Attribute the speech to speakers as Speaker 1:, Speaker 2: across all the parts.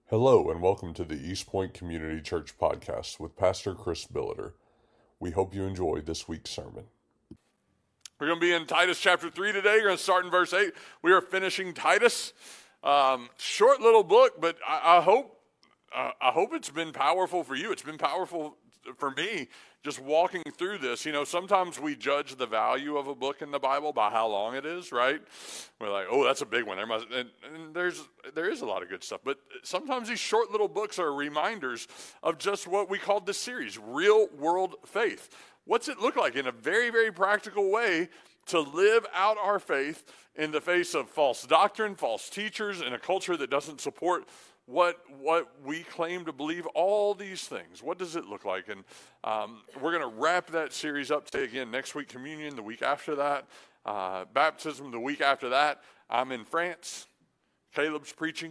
Speaker 1: Hello and welcome to the East Point Community Church podcast with Pastor Chris Billiter. We hope you enjoy this week's sermon.
Speaker 2: We're going to be in Titus chapter 3 today. We're going to start in verse 8. We are finishing Titus. Short little book, but I hope it's been powerful for you. It's been powerful for me just walking through this. You know, sometimes we judge the value of a book in the Bible by how long it is, right? We're like, oh, that's a big one. And there is a lot of good stuff. But sometimes these short little books are reminders of just what we called this series, real world faith. What's it look like in a very, very practical way to live out our faith in the face of false doctrine, false teachers, in a culture that doesn't support what we claim to believe, all these things. What does it look like? And we're going to wrap that series up today. Again, next week, communion, the week after that, baptism, the week after that. I'm in France. Caleb's preaching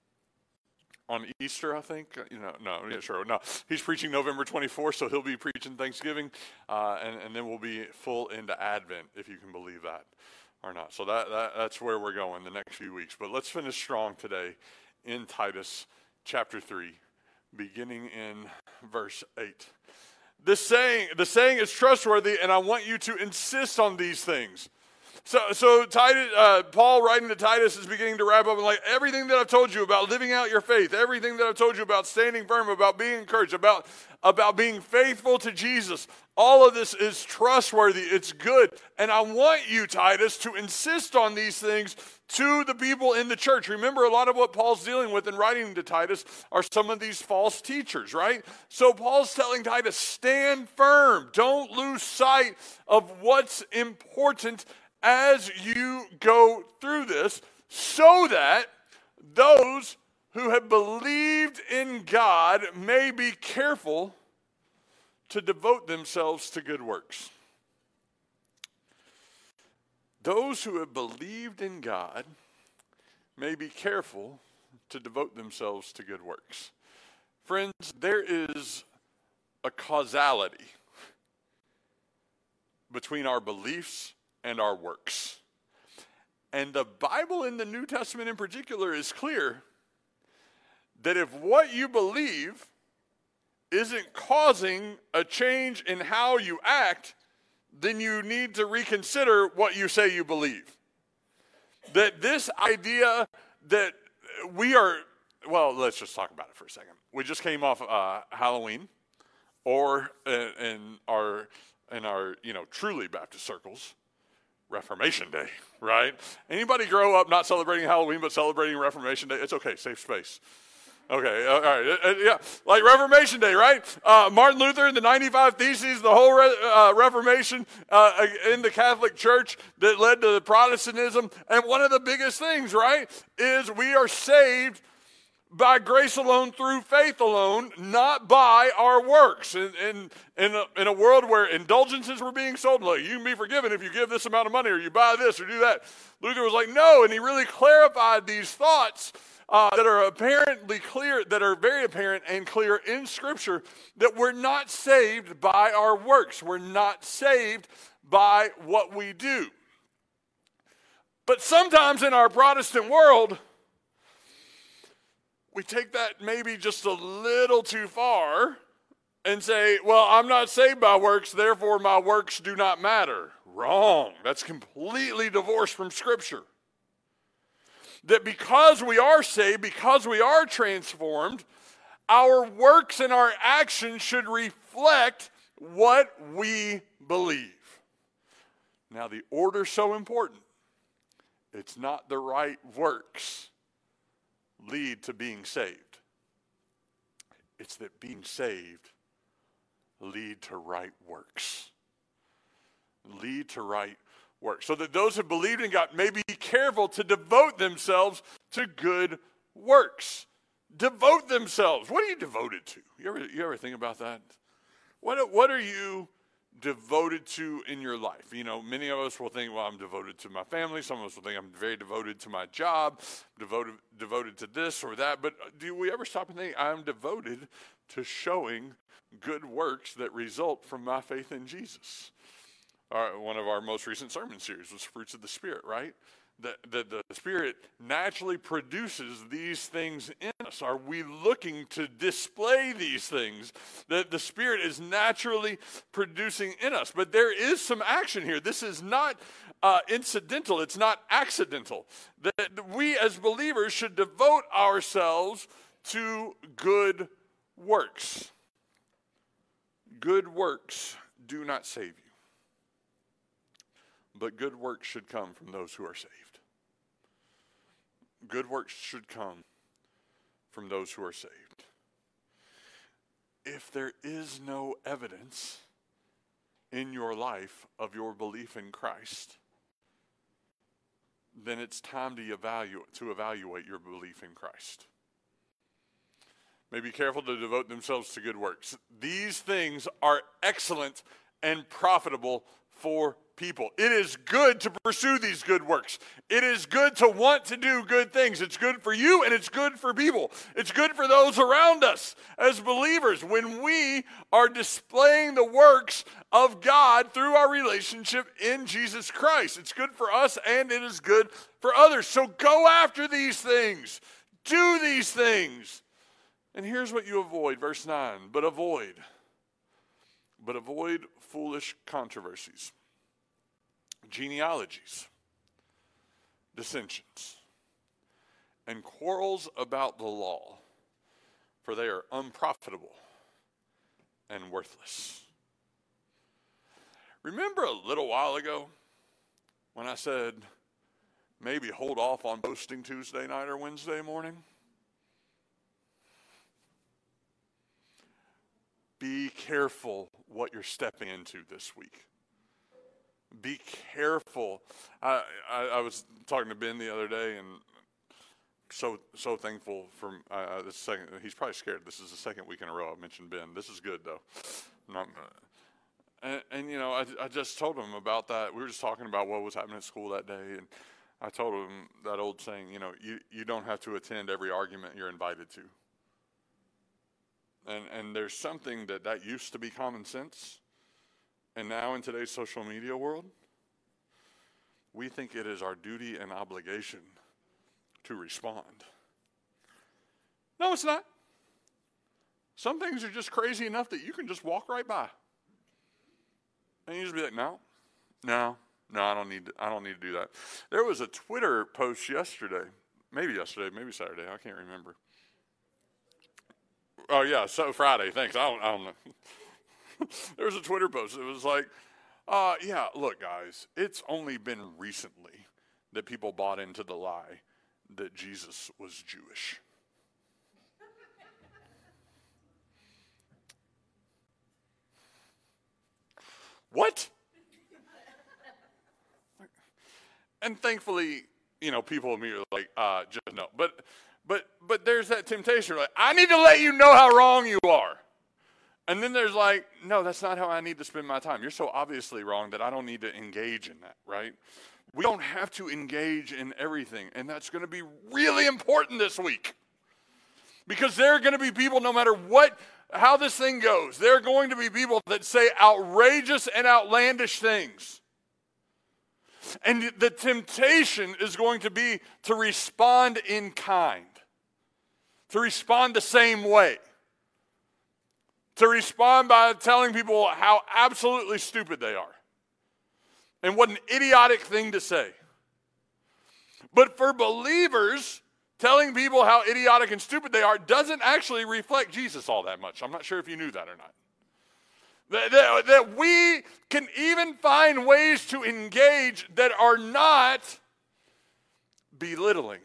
Speaker 2: on Easter, I think. No. He's preaching November 24th, so he'll be preaching Thanksgiving, and then we'll be full into Advent, if you can believe that or not. So that's where we're going the next few weeks. But let's finish strong today in Titus chapter 3, beginning in verse 8. The saying is trustworthy, and I want you to insist on these things. So Titus, Paul writing to Titus is beginning to wrap up and like everything that I've told you about living out your faith, everything that I've told you about standing firm, about being encouraged, about being faithful to Jesus. All of this is trustworthy. It's good. And I want you, Titus, to insist on these things to the people in the church. Remember, a lot of what Paul's dealing with in writing to Titus are some of these false teachers, right? So Paul's telling Titus, stand firm. Don't lose sight of what's important as you go through this, so that those who have believed in God may be careful to devote themselves to good works. Those who have believed in God may be careful to devote themselves to good works. Friends, there is a causality between our beliefs and our works. And the Bible in the New Testament in particular is clear that if what you believe isn't causing a change in how you act, then you need to reconsider what you say you believe. That this idea that let's just talk about it for a second. We just came off Halloween, or in our truly Baptist circles, Reformation Day, right? Anybody grow up not celebrating Halloween but celebrating Reformation Day? It's okay, safe space. Okay, all right, yeah, like Reformation Day, right? Martin Luther and the 95 Theses, the whole Reformation in the Catholic Church that led to the Protestantism. And one of the biggest things, right, is we are saved by grace alone, through faith alone, not by our works. In a world where indulgences were being sold, like you can be forgiven if you give this amount of money or you buy this or do that. Luther was like, no, and he really clarified these thoughts that are apparently clear, that are very apparent and clear in Scripture, that we're not saved by our works. We're not saved by what we do. But sometimes in our Protestant world, we take that maybe just a little too far and say, well, I'm not saved by works, therefore my works do not matter. Wrong. That's completely divorced from Scripture. That because we are saved, because we are transformed, our works and our actions should reflect what we believe. Now, the order's so important. It's not the right works lead to being saved. It's that being saved lead to right works. Lead to right works. So that those who believed in God may be careful to devote themselves to good works. Devote themselves. What are you devoted to? You ever think about that? What are you devoted to in your life? You know, many of us will think, well, I'm devoted to my family. Some of us will think I'm very devoted to my job, devoted to this or that. But do we ever stop and think, I'm devoted to showing good works that result from my faith in Jesus? One of our most recent sermon series was Fruits of the Spirit, right? the Spirit naturally produces these things in us? Are we looking to display these things that the Spirit is naturally producing in us? But there is some action here. This is not incidental. It's not accidental. That we as believers should devote ourselves to good works. Good works do not save you, but good works should come from those who are saved. Good works should come from those who are saved. If there is no evidence in your life of your belief in Christ, then it's time to evaluate your belief in Christ. May be careful to devote themselves to good works. These things are excellent and profitable for people. It is good to pursue these good works. It is good to want to do good things. It's good for you and it's good for people. It's good for those around us as believers when we are displaying the works of God through our relationship in Jesus Christ. It's good for us and it is good for others. So go after these things. Do these things. And here's what you avoid, verse 9. But avoid foolish controversies, genealogies, dissensions, and quarrels about the law, for they are unprofitable and worthless. Remember a little while ago when I said maybe hold off on posting Tuesday night or Wednesday morning? Be careful what you're stepping into this week. Be careful. I was talking to Ben the other day, and so thankful for this second. He's probably scared. This is the second week in a row I mentioned Ben. This is good though. And you know, I just told him about that. We were just talking about what was happening at school that day, and I told him that old saying. You know, you don't have to attend every argument you're invited to. And there's something that used to be common sense, and now in today's social media world, we think it is our duty and obligation to respond. No, it's not. Some things are just crazy enough that you can just walk right by. And you just be like, no, I don't need to do that. There was a Twitter post yesterday, maybe Saturday, I can't remember. Oh yeah, so Friday. Thanks. I don't know. There was a Twitter post. It was like, yeah, look, guys, it's only been recently that people bought into the lie that Jesus was Jewish. What? And thankfully, you know, people immediately like, just no. But there's that temptation, like, I need to let you know how wrong you are. And then there's like, no, that's not how I need to spend my time. You're so obviously wrong that I don't need to engage in that, right? We don't have to engage in everything. And that's going to be really important this week. Because there are going to be people, no matter how this thing goes, there are going to be people that say outrageous and outlandish things. And the temptation is going to be to respond in kind. To respond the same way. To respond by telling people how absolutely stupid they are. And what an idiotic thing to say. But for believers, telling people how idiotic and stupid they are doesn't actually reflect Jesus all that much. I'm not sure if you knew that or not. That we can even find ways to engage that are not belittling.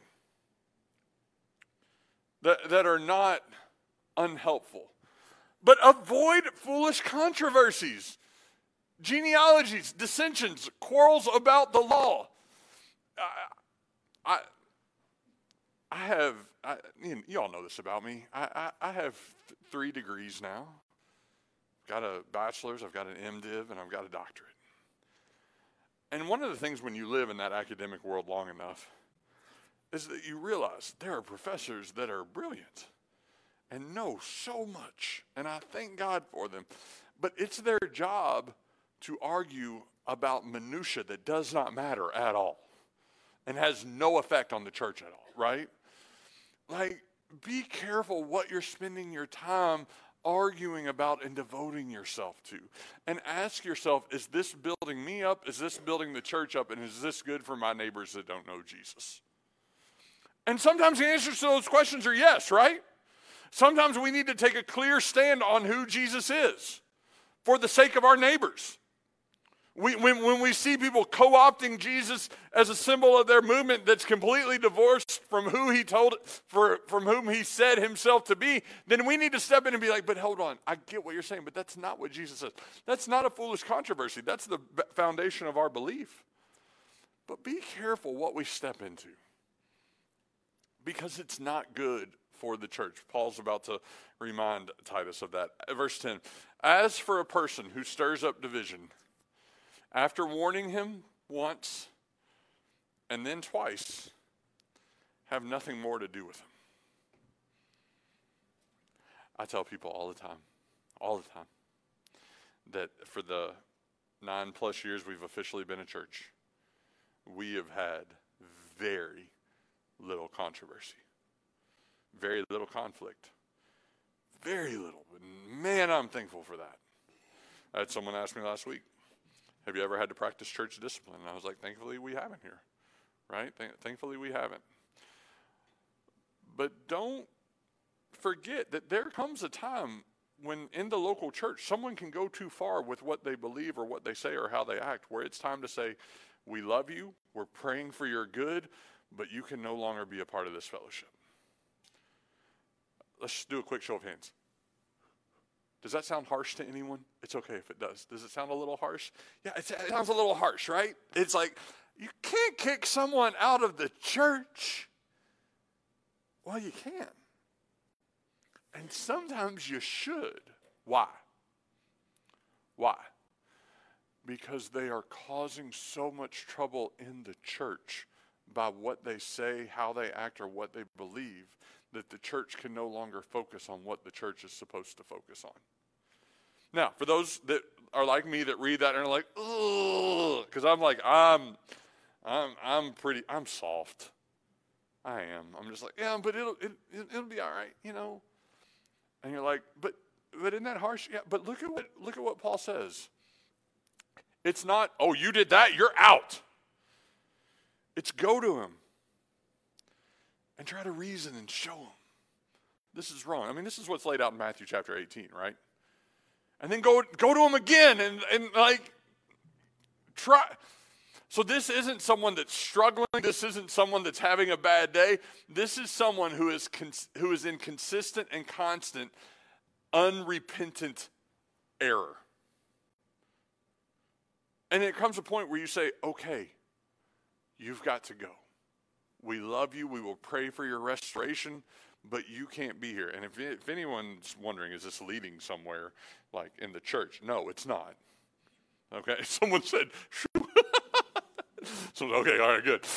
Speaker 2: That are not unhelpful. But avoid foolish controversies, genealogies, dissensions, quarrels about the law. You all know this about me. I have 3 degrees now. I've got a bachelor's, I've got an MDiv, and I've got a doctorate. And one of the things when you live in that academic world long enough is that you realize there are professors that are brilliant and know so much, and I thank God for them. But it's their job to argue about minutia that does not matter at all. and has no effect on the church at all, right? Like, be careful what you're spending your time arguing about and devoting yourself to. And ask yourself, is this building me up? Is this building the church up? And is this good for my neighbors that don't know Jesus? And sometimes the answers to those questions are yes, right? Sometimes we need to take a clear stand on who Jesus is for the sake of our neighbors. When we see people co-opting Jesus as a symbol of their movement that's completely divorced from who from whom he said himself to be, then we need to step in and be like, but hold on, I get what you're saying, but that's not what Jesus says. That's not a foolish controversy. That's the foundation of our belief. But be careful what we step into, because it's not good for the church. Paul's about to remind Titus of that. Verse 10, as for a person who stirs up division, after warning him once and then twice, have nothing more to do with him. I tell people all the time, that for the 9+ years we've officially been a church, we have had very little controversy, very little conflict, very little. But man, I'm thankful for that. I had someone ask me last week, have you ever had to practice church discipline? And I was like, thankfully we haven't here, right? Thankfully we haven't. But don't forget that there comes a time when in the local church, someone can go too far with what they believe or what they say or how they act, where it's time to say, we love you, we're praying for your good, but you can no longer be a part of this fellowship. Let's just do a quick show of hands. Does that sound harsh to anyone? It's okay if it does. Does it sound a little harsh? Yeah, it sounds a little harsh, right? It's like, you can't kick someone out of the church. Well, you can. And sometimes you should. Why? Why? Because they are causing so much trouble in the church by what they say, how they act, or what they believe, that the church can no longer focus on what the church is supposed to focus on. Now, for those that are like me that read that and are like, ugh, because I'm like, I'm soft. I am. I'm just like, yeah, but it'll be all right, you know. And you're like, but isn't that harsh? Yeah, but look at what Paul says. It's not, oh, you did that, you're out. It's go to him and try to reason and show him this is wrong. I mean, this is what's laid out in Matthew chapter 18, right? And then go to him again and like try. So this isn't someone that's struggling. This isn't someone that's having a bad day. This is someone who is in consistent and constant, unrepentant error. And it comes a point where you say, okay, you've got to go. We love you. We will pray for your restoration, but you can't be here. And if anyone's wondering, is this leading somewhere like in the church? No, it's not. Okay, someone said, so, okay, all right, good.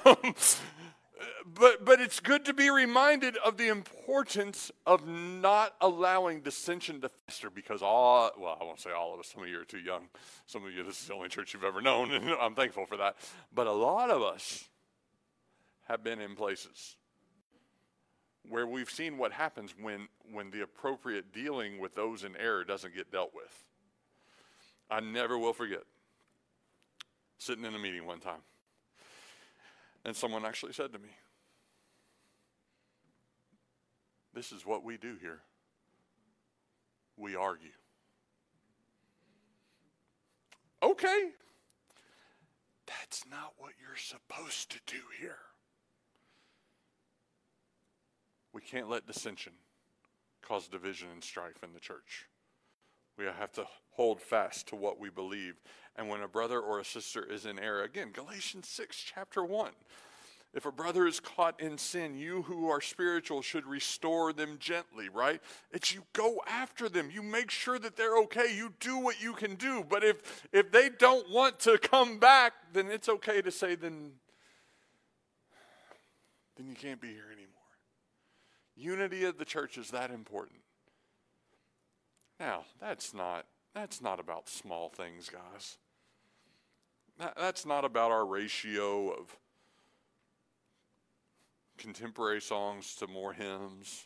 Speaker 2: But it's good to be reminded of the importance of not allowing dissension to fester, because I won't say all of us, some of you are too young. Some of you, this is the only church you've ever known, and I'm thankful for that. But a lot of us have been in places where we've seen what happens when the appropriate dealing with those in error doesn't get dealt with. I never will forget sitting in a meeting one time, and someone actually said to me, this is what we do here. We argue. Okay. That's not what you're supposed to do here. We can't let dissension cause division and strife in the church. We have to hold fast to what we believe. And when a brother or a sister is in error, again, Galatians 6, chapter 1. If a brother is caught in sin, you who are spiritual should restore them gently, right? It's you go after them. You make sure that they're okay. You do what you can do. But if they don't want to come back, then it's okay to say, then you can't be here anymore. Unity of the church is that important. Now, that's not about small things, guys. That's not about our ratio of contemporary songs to more hymns.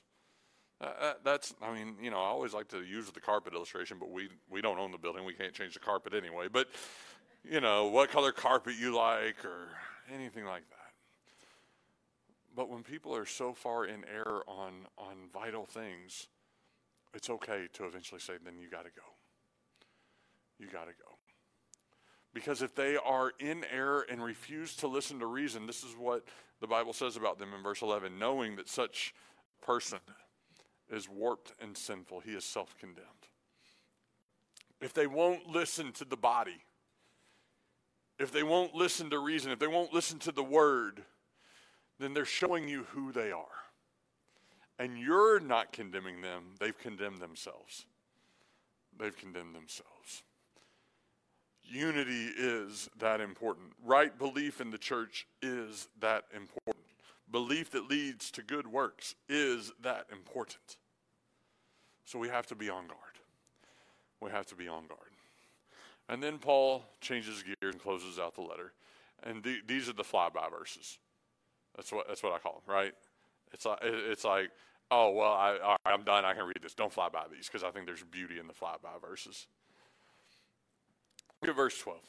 Speaker 2: I always like to use the carpet illustration, but we don't own the building. We can't change the carpet anyway. But, what color carpet you like or anything like that. But when people are so far in error on vital things, it's okay to eventually say, then you got to go. You got to go. Because if they are in error and refuse to listen to reason, this is what the Bible says about them in verse 11, knowing that such person is warped and sinful. He is self-condemned. If they won't listen to the body, if they won't listen to reason, if they won't listen to the word, then they're showing you who they are. And you're not condemning them. They've condemned themselves. They've condemned themselves. Unity is that important. Right belief in the church is that important. Belief that leads to good works is that important. So we have to be on guard. We have to be on guard. And then Paul changes gears and closes out the letter. And these are the flyby verses. That's what I call them, right? It's like, oh, well, all right, I'm done. I can read this. Don't fly by these because I think there's beauty in the flyby verses. Look at verse 12.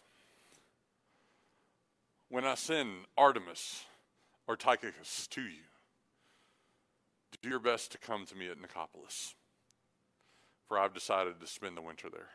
Speaker 2: When I send Artemas or Tychicus to you, do your best to come to me at Nicopolis, for I've decided to spend the winter there.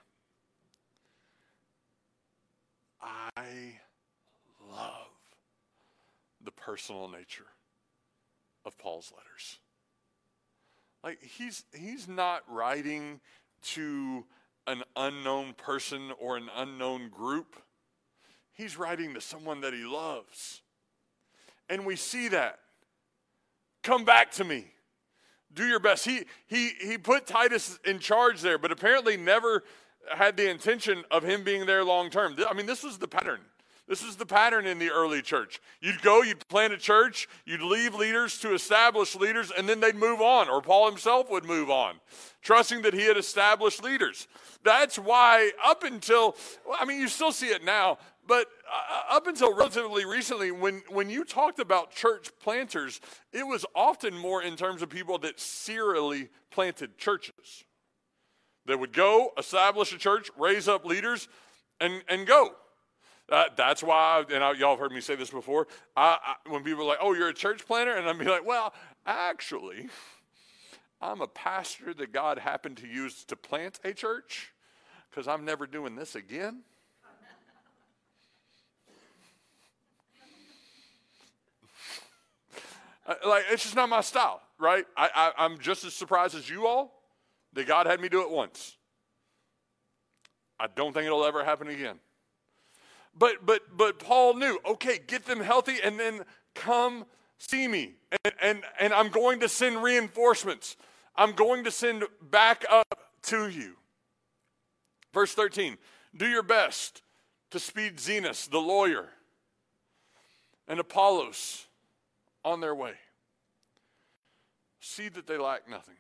Speaker 2: I love the personal nature of Paul's letters. Like he's not writing to an unknown person or an unknown group. He's writing to someone that he loves. And we see that. Come back to me. Do your best. He put Titus in charge there, but apparently never had the intention of him being there long term. I mean, this was the pattern. This is the pattern in the early church. You'd go, you'd plant a church, you'd leave leaders to establish leaders, and then they'd move on, or Paul himself would move on, trusting that he had established leaders. That's why you still see it now, but up until relatively recently, when you talked about church planters, it was often more in terms of people that serially planted churches. They would go, establish a church, raise up leaders, and go. That's why, y'all have heard me say this before, when people are like, oh, you're a church planter? And I'd be like, well, actually, I'm a pastor that God happened to use to plant a church because I'm never doing this again. It's just not my style, right? I'm just as surprised as you all that God had me do it once. I don't think it'll ever happen again. But Paul knew, okay, get them healthy and then come see me. And I'm going to send reinforcements. I'm going to send back up to you. Verse 13, do your best to speed Zenas, the lawyer, and Apollos on their way. See that they lack nothing.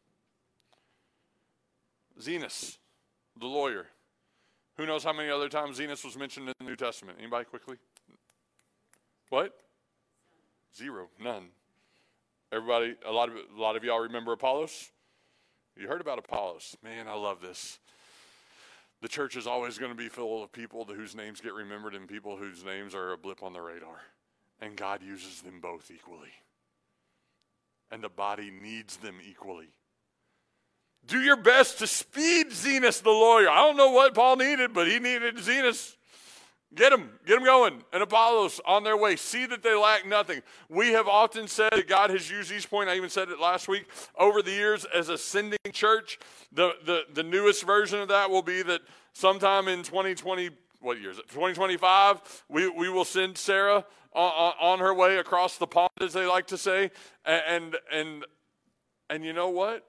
Speaker 2: Zenas, the lawyer. Who knows how many other times Zenas was mentioned in the New Testament? Anybody quickly? What? 0, none. Everybody, a lot of y'all remember Apollos? You heard about Apollos. Man, I love this. The church is always going to be full of people whose names get remembered and people whose names are a blip on the radar. And God uses them both equally. And the body needs them equally. Do your best to speed Zenas, the lawyer. I don't know what Paul needed, but he needed Zenas. Get him going. And Apollos on their way. See that they lack nothing. We have often said that God has used East Point, I even said it last week, over the years as a sending church. The newest version of that will be that sometime in 2020, what year is it? 2025, we will send Sarah on her way across the pond, as they like to say. And you know what?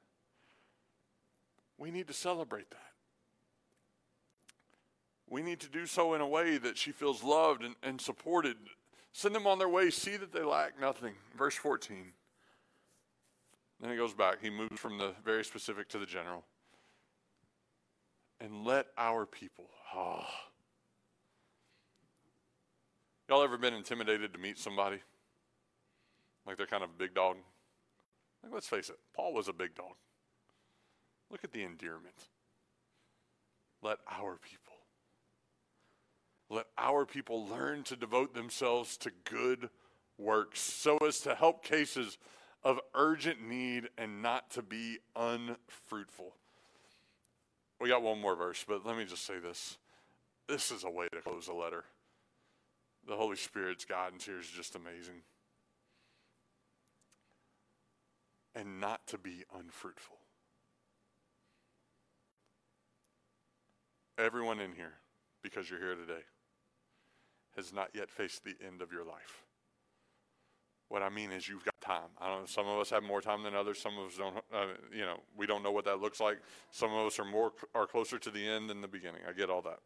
Speaker 2: We need to celebrate that. We need to do so in a way that she feels loved and supported. Send them on their way. See that they lack nothing. Verse 14. Then he goes back. He moves from the very specific to the general. And let our people. Y'all ever been intimidated to meet somebody? Like they're kind of big dog. Like, let's face it, Paul was a big dog. Look at the endearment. Let our people learn to devote themselves to good works so as to help cases of urgent need and not to be unfruitful. We got one more verse, but let me just say this. This is a way to close a letter. The Holy Spirit's guidance here is just amazing. And not to be unfruitful. Everyone in here, because you're here today, has not yet faced the end of your life. What I mean is you've got time. I don't know, some of us have more time than others. Some of us don't, we don't know what that looks like. Some of us are closer to the end than the beginning. I get all that.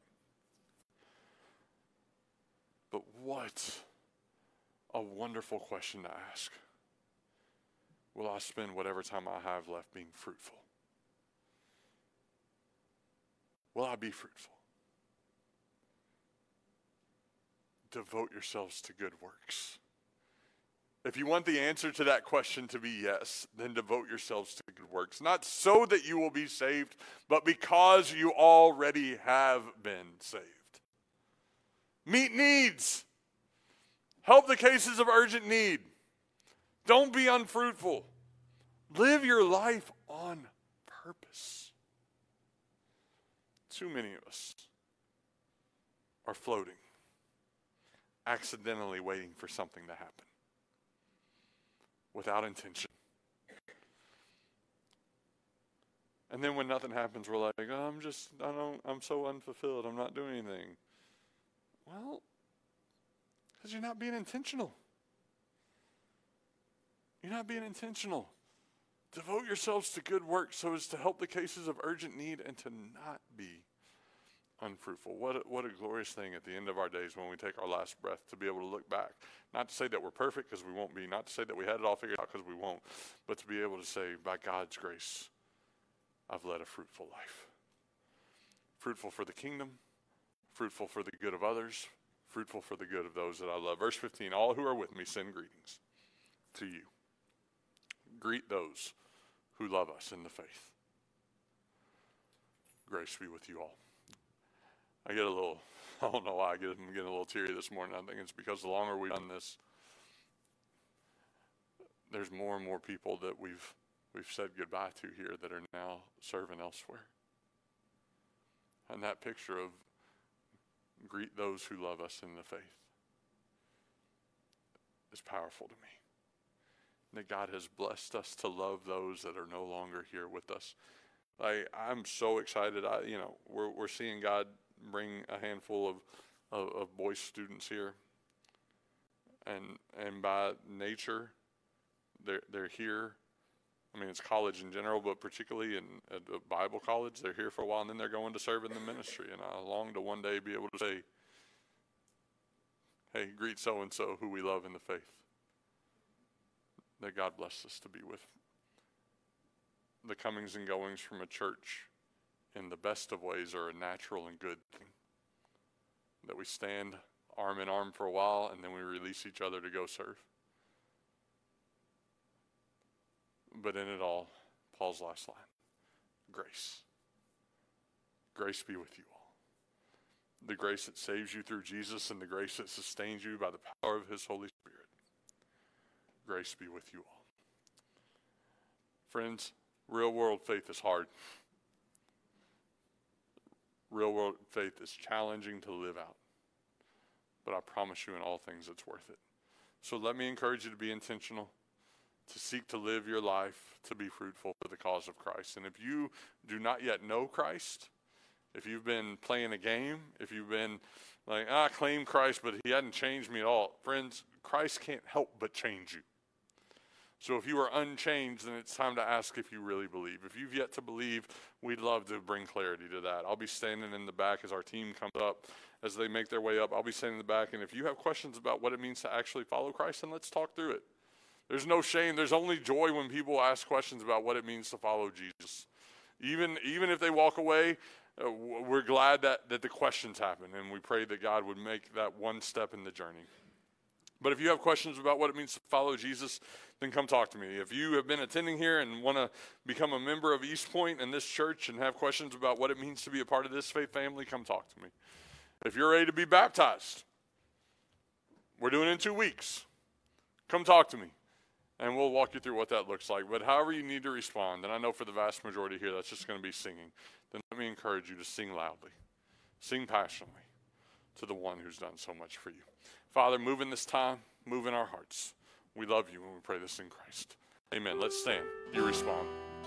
Speaker 2: But what a wonderful question to ask. Will I spend whatever time I have left being fruitful? Will I be fruitful? Devote yourselves to good works. If you want the answer to that question to be yes, then devote yourselves to good works. Not so that you will be saved, but because you already have been saved. Meet needs. Help the cases of urgent need. Don't be unfruitful. Live your life on purpose. Too many of us are floating, accidentally waiting for something to happen without intention. And then when nothing happens, we're like, I'm so unfulfilled. I'm not doing anything. Well, because you're not being intentional. You're not being intentional. Devote yourselves to good work so as to help the cases of urgent need and to not be unfruitful. What a glorious thing at the end of our days when we take our last breath to be able to look back. Not to say that we're perfect, because we won't be. Not to say that we had it all figured out, because we won't. But to be able to say, by God's grace, I've led a fruitful life. Fruitful for the kingdom, fruitful for the good of others, fruitful for the good of those that I love. Verse 15, all who are with me send greetings to you. Greet those who love us in the faith. Grace be with you all. I don't know why I'm getting a little teary this morning. I think it's because the longer we've done this, there's more and more people that we've said goodbye to here that are now serving elsewhere. And that picture of greet those who love us in the faith is powerful to me. That God has blessed us to love those that are no longer here with us. I'm so excited. We're seeing God bring a handful of boys students here, and by nature, they're here. I mean, it's college in general, but particularly in a Bible college, they're here for a while, and then they're going to serve in the ministry. And I long to one day be able to say, "Hey, greet so and so who we love in the faith." That God bless us to be with. The comings and goings from a church in the best of ways are a natural and good thing. That we stand arm in arm for a while and then we release each other to go serve. But in it all, Paul's last line, grace. Grace be with you all. The grace that saves you through Jesus and the grace that sustains you by the power of his Holy Spirit. Grace be with you all. Friends, real world faith is hard. Real world faith is challenging to live out. But I promise you in all things it's worth it. So let me encourage you to be intentional, to seek to live your life, to be fruitful for the cause of Christ. And if you do not yet know Christ, if you've been playing a game, if you've been like, I claim Christ, but he hadn't changed me at all. Friends, Christ can't help but change you. So if you are unchanged, then it's time to ask if you really believe. If you've yet to believe, we'd love to bring clarity to that. I'll be standing in the back as our team comes up, as they make their way up. I'll be standing in the back, and if you have questions about what it means to actually follow Christ, then let's talk through it. There's no shame. There's only joy when people ask questions about what it means to follow Jesus. Even if they walk away, we're glad that the questions happen, and we pray that God would make that one step in the journey. But if you have questions about what it means to follow Jesus, then come talk to me. If you have been attending here and want to become a member of East Point and this church and have questions about what it means to be a part of this faith family, come talk to me. If you're ready to be baptized, we're doing it in 2 weeks. Come talk to me, and we'll walk you through what that looks like. But however you need to respond, and I know for the vast majority here that's just going to be singing, then let me encourage you to sing loudly, sing passionately to the one who's done so much for you. Father, move in this time, move in our hearts. We love you and we pray this in Christ. Amen. Let's stand. You respond.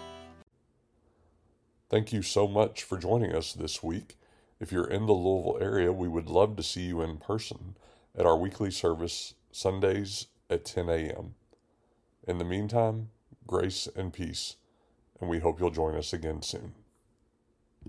Speaker 1: Thank you so much for joining us this week. If you're in the Louisville area, we would love to see you in person at our weekly service Sundays at 10 a.m. In the meantime, grace and peace, and we hope you'll join us again soon.